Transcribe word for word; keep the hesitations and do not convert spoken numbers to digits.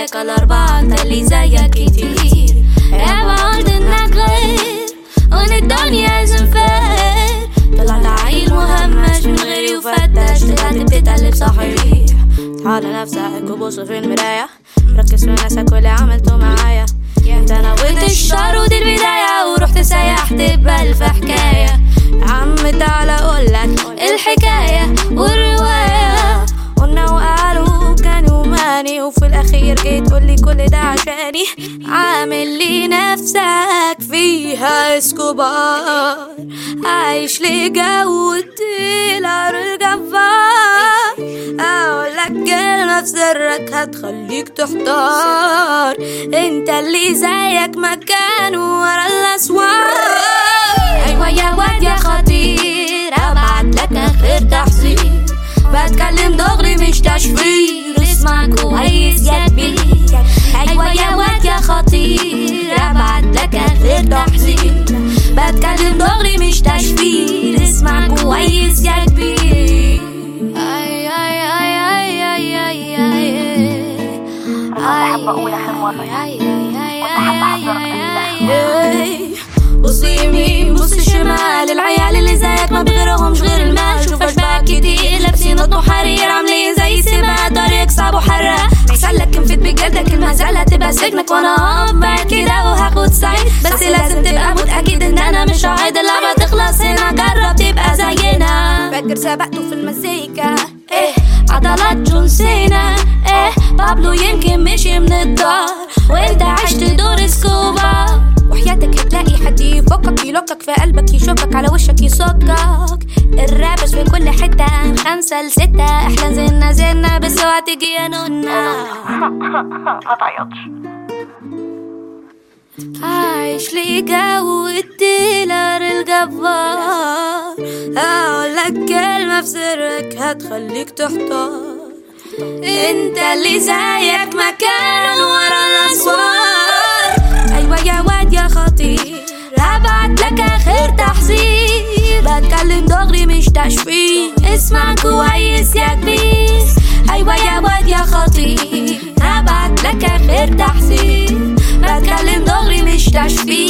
عليك الأربعة انت اللي زيك كتير. يا قلت انك غير وان الدنيا زنفير، طلعت عيل مهمش من غيري وفتش طلعت بتتقلب صحيح. تعال نفسك وبص في المراية، ركز في نفسك واللي عملته معايا. انت نويت الشر ودي البداية ورحت سيحت ببال في حكاية. يا عم تعال اقولك الحكاية والرواية. قلنا وقالوا كان يوماني وفي الاخير جيت تقولي كل ده عشاني. عامل لي نفسك فيها اسكوبار، عايش لي جو الديلر الجبار. اقولك كلمة في سرك هتخليك تحتار، انت اللي زيك مكان ورا الاسوار. ايوه يا واد يا خطير ابعتلك اخر تحذير، بتكلم دغري مش تشفير، اسمع كويس يا كبير. ايوه يا واد يا خطير ابعتلك اخر تحذير، بتكلم دغري مش تشفير، اسمع كويس يا كبير. اي اي اي اي اي اي اي حابة أقول آخر مرة بصي يمين بصي شمال، العيال اللي زيك ما بغيرهمش غير المال. شوف اشباك كتير لابسين قطن حرير عاملين زي سباق طريق صعب وحراق. احسن لك كنفت بجلدك المهزلة هتبقى سجنك وانا هقف معاك كده وهاخد سعيد. بس لازم تبقى متأكد ان انا مش هعيد اللعبة تخلص هنا، جرب تبقى زينا. فاكر سبقته في المزيكا ايه عضلات جون سينا ايه، بابلو يمكن مشي من الدار وانت عشت دور اسكوبار. وحياتك هتلاقي حد يفكك يلوكك في قلبك يشوفك على وشك يصكك. الرابس في كل حتة من خمسة لستة، احنا زلنا زلنا بس اوعى تجي يا نونا. ما تعيطش. عايش لي جو الديلر الجبار، اقولك كلمة في سرك هتخليك تحتار، انت اللي زيك مكان ورا الاسوار. ايوه يا واد يا خطير هبعتلك اخر تحذير، بتكلم دغري مش تشفير، اسمع كويس يا كبير. ايوه يا واد يا خطير هبعتلك اخر تحذير، بتكلم دغري مش تشفير.